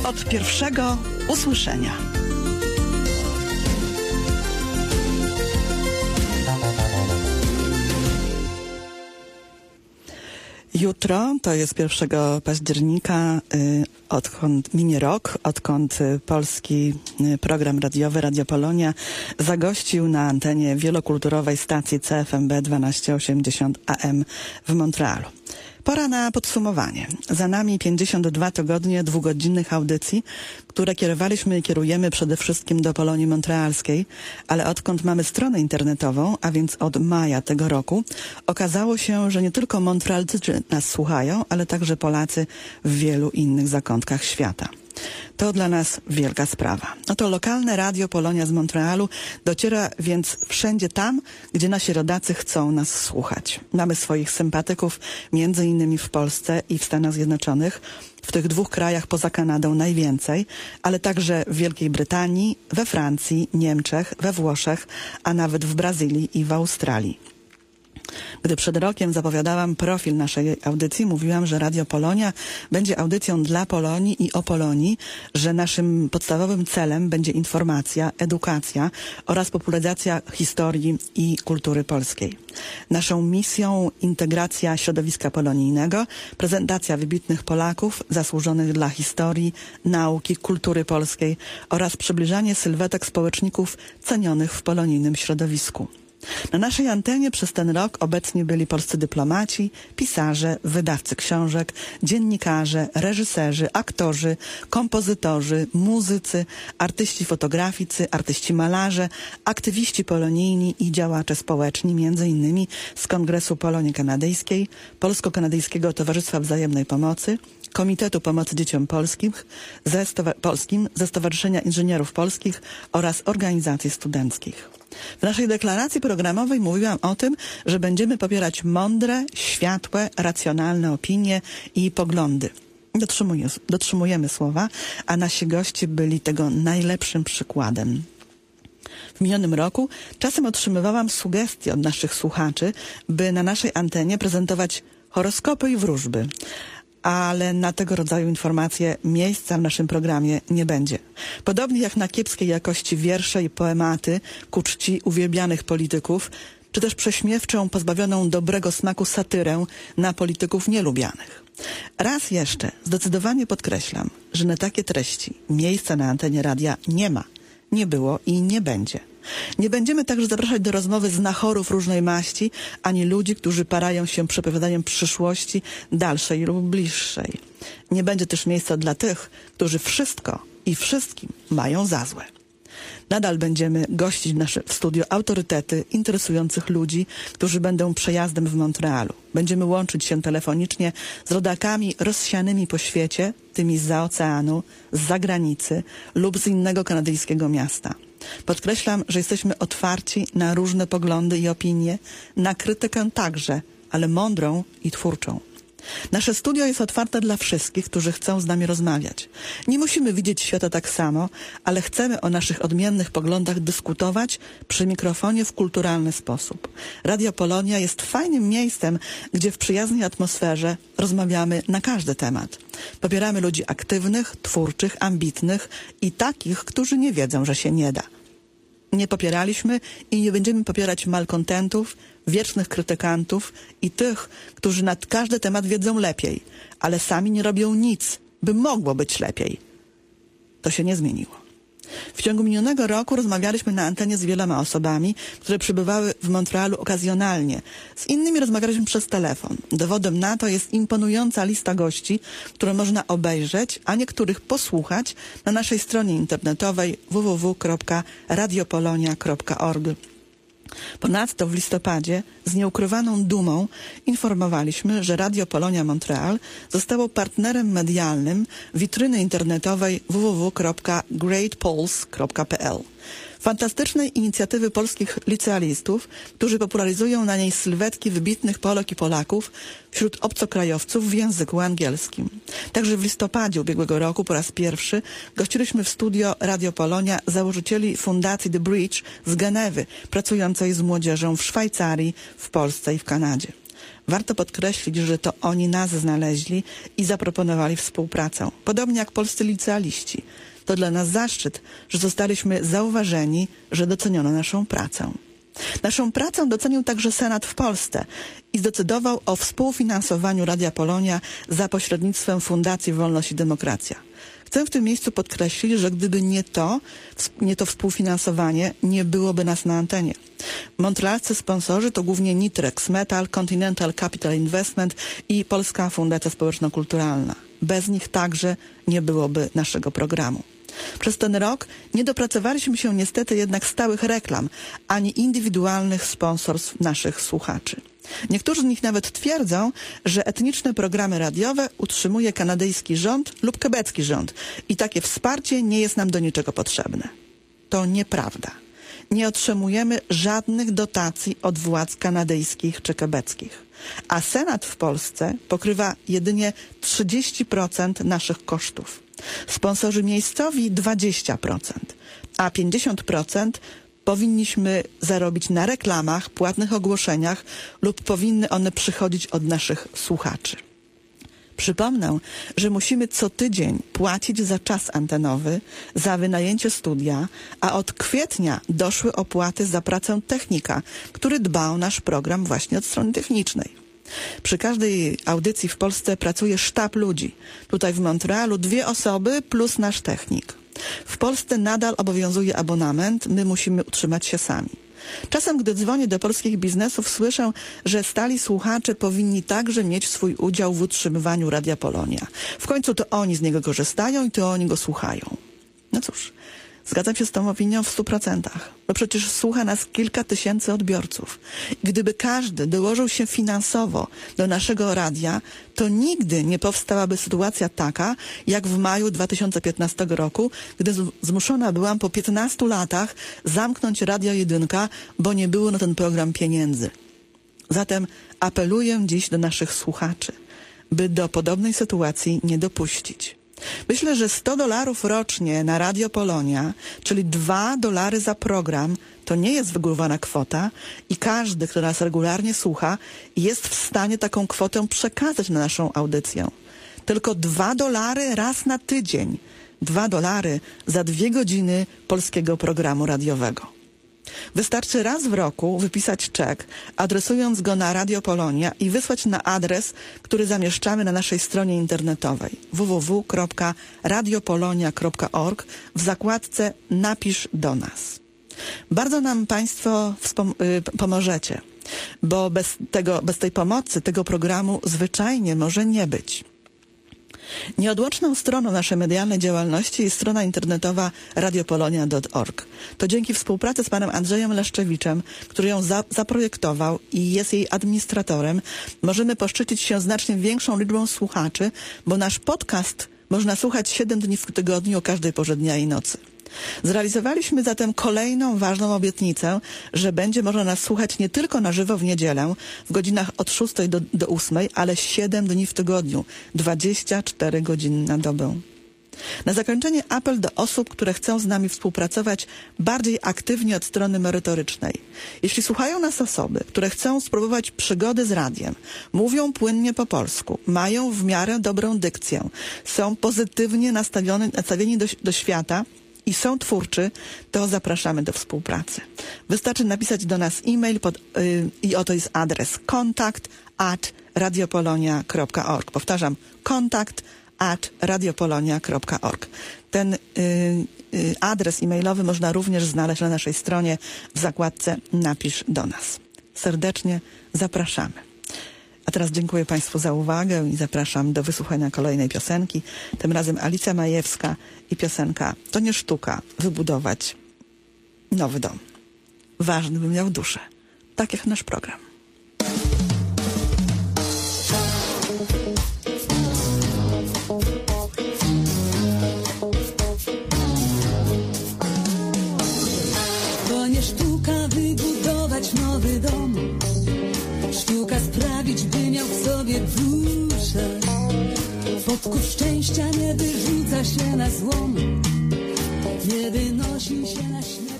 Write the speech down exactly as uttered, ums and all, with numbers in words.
Od pierwszego usłyszenia. Jutro, to jest pierwszego października, y, odkąd minie rok, odkąd y, polski y, program radiowy Radio Polonia zagościł na antenie wielokulturowej stacji C F M B dwanaście osiemdziesiąt A M w Montrealu. Pora na podsumowanie. Za nami pięćdziesiąt dwa tygodnie dwugodzinnych audycji, które kierowaliśmy i kierujemy przede wszystkim do Polonii Montrealskiej, ale odkąd mamy stronę internetową, a więc od maja tego roku, okazało się, że nie tylko Montrealczycy nas słuchają, ale także Polacy w wielu innych zakątkach świata. To dla nas wielka sprawa. Oto lokalne Radio Polonia z Montrealu dociera więc wszędzie tam, gdzie nasi rodacy chcą nas słuchać. Mamy swoich sympatyków między innymi w Polsce i w Stanach Zjednoczonych, w tych dwóch krajach poza Kanadą najwięcej, ale także w Wielkiej Brytanii, we Francji, Niemczech, we Włoszech, a nawet w Brazylii i w Australii. Gdy przed rokiem zapowiadałam profil naszej audycji, mówiłam, że Radio Polonia będzie audycją dla Polonii i o Polonii, że naszym podstawowym celem będzie informacja, edukacja oraz popularyzacja historii i kultury polskiej. Naszą misją integracja środowiska polonijnego, prezentacja wybitnych Polaków zasłużonych dla historii, nauki, kultury polskiej oraz przybliżanie sylwetek społeczników cenionych w polonijnym środowisku. Na naszej antenie przez ten rok obecni byli polscy dyplomaci, pisarze, wydawcy książek, dziennikarze, reżyserzy, aktorzy, kompozytorzy, muzycy, artyści fotograficy, artyści malarze, aktywiści polonijni i działacze społeczni, między innymi z Kongresu Polonii Kanadyjskiej, Polsko-Kanadyjskiego Towarzystwa Wzajemnej Pomocy, Komitetu Pomocy Dzieciom Polskim ze, Polskim, ze Stowarzyszenia Inżynierów Polskich oraz organizacji studenckich. W naszej deklaracji programowej mówiłam o tym, że będziemy popierać mądre, światłe, racjonalne opinie i poglądy. Dotrzymuję, dotrzymujemy słowa, a nasi goście byli tego najlepszym przykładem. W minionym roku czasem otrzymywałam sugestie od naszych słuchaczy, by na naszej antenie prezentować horoskopy i wróżby. Ale na tego rodzaju informacje miejsca w naszym programie nie będzie. Podobnie jak na kiepskiej jakości wiersze i poematy ku czci uwielbianych polityków, czy też prześmiewczą, pozbawioną dobrego smaku satyrę na polityków nielubianych. Raz jeszcze zdecydowanie podkreślam, że na takie treści miejsca na antenie radia nie ma, nie było i nie będzie. Nie będziemy także zapraszać do rozmowy znachorów różnej maści, ani ludzi, którzy parają się przepowiadaniem przyszłości dalszej lub bliższej. Nie będzie też miejsca dla tych, którzy wszystko i wszystkim mają za złe. Nadal będziemy gościć w naszym studiu autorytety interesujących ludzi, którzy będą przejazdem w Montrealu. Będziemy łączyć się telefonicznie z rodakami rozsianymi po świecie, tymi zza oceanu, z zagranicy lub z innego kanadyjskiego miasta. Podkreślam, że jesteśmy otwarci na różne poglądy i opinie, na krytykę także, ale mądrą i twórczą. Nasze studio jest otwarte dla wszystkich, którzy chcą z nami rozmawiać. Nie musimy widzieć świata tak samo, ale chcemy o naszych odmiennych poglądach dyskutować przy mikrofonie w kulturalny sposób. Radio Polonia jest fajnym miejscem, gdzie w przyjaznej atmosferze rozmawiamy na każdy temat. Popieramy ludzi aktywnych, twórczych, ambitnych i takich, którzy nie wiedzą, że się nie da. Nie popieraliśmy i nie będziemy popierać malkontentów, wiecznych krytykantów i tych, którzy na każdy temat wiedzą lepiej, ale sami nie robią nic, by mogło być lepiej. To się nie zmieniło. W ciągu minionego roku rozmawialiśmy na antenie z wieloma osobami, które przybywały w Montrealu okazjonalnie. Z innymi rozmawialiśmy przez telefon. Dowodem na to jest imponująca lista gości, którą można obejrzeć, a niektórych posłuchać na naszej stronie internetowej w w w kropka radiopolonia kropka org. Ponadto w listopadzie z nieukrywaną dumą informowaliśmy, że Radio Polonia Montreal zostało partnerem medialnym witryny internetowej w w w kropka great pols kropka p l. Fantastycznej inicjatywy polskich licealistów, którzy popularyzują na niej sylwetki wybitnych Polek i Polaków wśród obcokrajowców w języku angielskim. Także w listopadzie ubiegłego roku po raz pierwszy gościliśmy w studio Radio Polonia założycieli Fundacji The Bridge z Genewy, pracującej z młodzieżą w Szwajcarii, w Polsce i w Kanadzie. Warto podkreślić, że to oni nas znaleźli i zaproponowali współpracę. Podobnie jak polscy licealiści. To dla nas zaszczyt, że zostaliśmy zauważeni, że doceniono naszą pracę. Naszą pracę docenił także Senat w Polsce i zdecydował o współfinansowaniu Radia Polonia za pośrednictwem Fundacji Wolność i Demokracja. Chcę w tym miejscu podkreślić, że gdyby nie to, nie to współfinansowanie, nie byłoby nas na antenie. Montrealscy sponsorzy to głównie Nitrex, Metal, Continental Capital Investment i Polska Fundacja Społeczno-Kulturalna. Bez nich także nie byłoby naszego programu. Przez ten rok nie dopracowaliśmy się niestety jednak stałych reklam, ani indywidualnych sponsorstw naszych słuchaczy. Niektórzy z nich nawet twierdzą, że etniczne programy radiowe utrzymuje kanadyjski rząd lub quebecki rząd i takie wsparcie nie jest nam do niczego potrzebne. To nieprawda. Nie otrzymujemy żadnych dotacji od władz kanadyjskich czy quebeckich, a Senat w Polsce pokrywa jedynie trzydzieści procent naszych kosztów. Sponsorzy miejscowi dwadzieścia procent, a pięćdziesiąt procent powinniśmy zarobić na reklamach, płatnych ogłoszeniach lub powinny one przychodzić od naszych słuchaczy. Przypomnę, że musimy co tydzień płacić za czas antenowy, za wynajęcie studia, a od kwietnia doszły opłaty za pracę technika, który dba o nasz program właśnie od strony technicznej. Przy każdej audycji w Polsce pracuje sztab ludzi. Tutaj w Montrealu dwie osoby plus nasz technik. W Polsce nadal obowiązuje abonament, my musimy utrzymać się sami. Czasem, gdy dzwonię do polskich biznesów, słyszę, że stali słuchacze powinni także mieć swój udział w utrzymywaniu Radia Polonia. W końcu to oni z niego korzystają i to oni go słuchają. No cóż, zgadzam się z tą opinią w stu procentach. Bo przecież słucha nas kilka tysięcy odbiorców. Gdyby każdy dołożył się finansowo do naszego radia, to nigdy nie powstałaby sytuacja taka, jak w maju dwa tysiące piętnastego roku, gdy zmuszona byłam po piętnastu latach zamknąć Radio Jedynka, bo nie było na ten program pieniędzy. Zatem apeluję dziś do naszych słuchaczy, by do podobnej sytuacji nie dopuścić. Myślę, że sto dolarów rocznie na Radio Polonia, czyli dwa dolary za program, to nie jest wygórowana kwota i każdy, kto nas regularnie słucha, jest w stanie taką kwotę przekazać na naszą audycję. Tylko dwa dolary raz na tydzień. Dwa dolary za dwie godziny polskiego programu radiowego. Wystarczy raz w roku wypisać czek, adresując go na Radio Polonia i wysłać na adres, który zamieszczamy na naszej stronie internetowej w w w kropka radiopolonia kropka org w zakładce Napisz do nas. Bardzo nam Państwo y, pomożecie, bo bez, tego, bez tej pomocy tego programu zwyczajnie może nie być. Nieodłączną stroną naszej medialnej działalności jest strona internetowa radiopolonia kropka org. To dzięki współpracy z panem Andrzejem Leszczewiczem, który ją za, zaprojektował i jest jej administratorem, możemy poszczycić się znacznie większą liczbą słuchaczy, bo nasz podcast można słuchać siedem dni w tygodniu o każdej porze dnia i nocy. Zrealizowaliśmy zatem kolejną ważną obietnicę, że będzie można nas słuchać nie tylko na żywo w niedzielę, w godzinach od szóstej do, do ósmej, ale siedem dni w tygodniu, dwadzieścia cztery godziny na dobę. Na zakończenie apel do osób, które chcą z nami współpracować bardziej aktywnie od strony merytorycznej. Jeśli słuchają nas osoby, które chcą spróbować przygody z radiem, mówią płynnie po polsku, mają w miarę dobrą dykcję, są pozytywnie nastawione, nastawieni do, do świata, i są twórczy, to zapraszamy do współpracy. Wystarczy napisać do nas e-mail pod, yy, i oto jest adres kontakt at radiopolonia kropka org. Powtarzam, kontakt at radiopolonia kropka org. Ten yy, yy, adres e-mailowy można również znaleźć na naszej stronie w zakładce Napisz do nas. Serdecznie zapraszamy. A teraz dziękuję Państwu za uwagę i zapraszam do wysłuchania kolejnej piosenki. Tym razem Alicja Majewska i piosenka To nie sztuka wybudować nowy dom. Ważny, by miał duszę. Tak jak nasz program. To nie sztuka wybudować nowy dom. Sztuka sprawić, by miał w sobie duszę. Wodków szczęścia nie wyrzuca się na złom, nie wynosi się na śmierć.